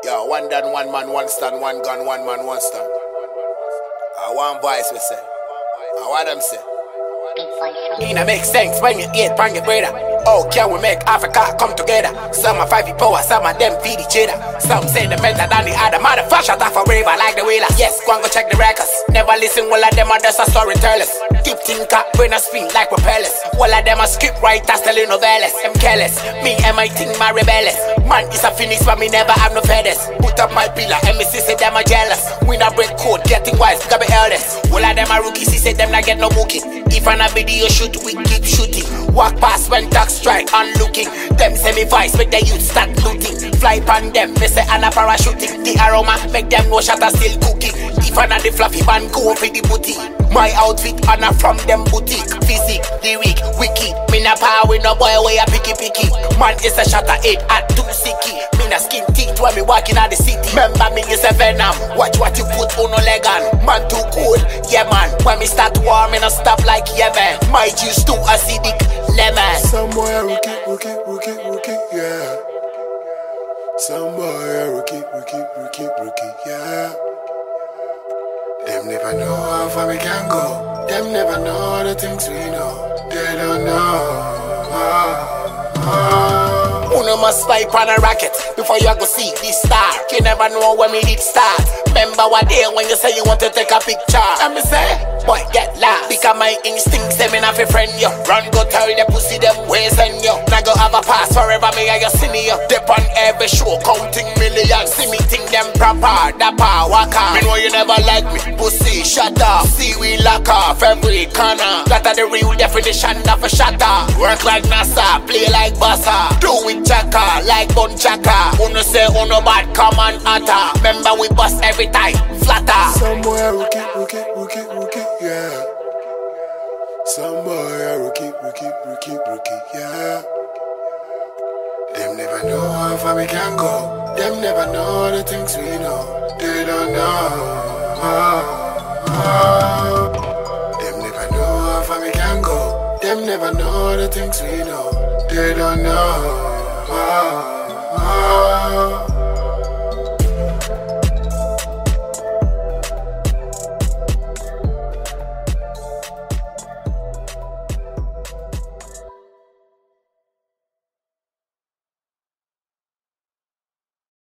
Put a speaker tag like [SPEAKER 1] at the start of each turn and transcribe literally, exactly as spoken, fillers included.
[SPEAKER 1] Yo, one done, one man, one stand, one gun, one man, one stand. I one voice we say. I want them say. It make sense when you eat bang it brother. Oh, can we make Africa come together? Some are five power, some of them feed each other. Some say the better than the other. Motherfucker shut off forever like the wheeler. Yes, go and go check the records. Never listen, all of them are just a storytellers. Deep thinker, brain a speed like propellers. All of them are script writers telling novellas. I'm careless, me and my thing, my rebellious. Man, it's a finish but me never have no feathers. Put up my pillar, and me see say them are jealous. We not break code, getting wise, gotta be eldest. All of them are rookies, he say them not get no booking. If an a video shoot, we keep shooting. Walk past when tax strike, unlooking. Them semi vice, make the youth start looting. Fly pan them, me say an a parachuting. The aroma, make them know shatter still cooking. If an a the fluffy man, go for the booty. My outfit, and a from them boutique. Physique, lyric, wiki. Me na power with no boy, way a picky picky. Man is a shatter eight at two sicky. Me na skin teeth when me walking out the city. Remember me is a venom. Watch what you put on no leg on. Man too cool, yeah man. When me start war, me no stop like yeah man. My juice too acidic, lemon.
[SPEAKER 2] Somewhere rookie, rookie, rookie, rookie, yeah. Somewhere rookie, rookie, rookie, rookie, yeah. Them never know how far we can go. Them never know the things we know. They don't know. Oh, oh.
[SPEAKER 1] Uno must spy on a rocket before you go see this star. You never know when me hit start. Remember what day when you say you want to take a picture. And me say, boy get lost. Because my instincts them enough a friend you. Run go tell the pussy them ways and you. Now go have a pass forever me and you see me you. Dip on every show counting millions. See me think them proper, dapper, waka. Me know you never like me, pussy shut up. See we lock off every corner. That are the real definition of a shatter. Work like NASA, play like Bassa. Do it chaka, like Bon Chaka. Uno say uno bad, come on atta. Remember we bust every time, flatter.
[SPEAKER 2] Somewhere rookie, rookie, rookie, rookie, yeah. Somewhere rookie, rookie, rookie, rookie, yeah. Them never know how far we can go. Them never know the things we know. They don't know. Oh, oh. Them never know how far we can go. Them never know the things we know. They don't know. Oh, oh.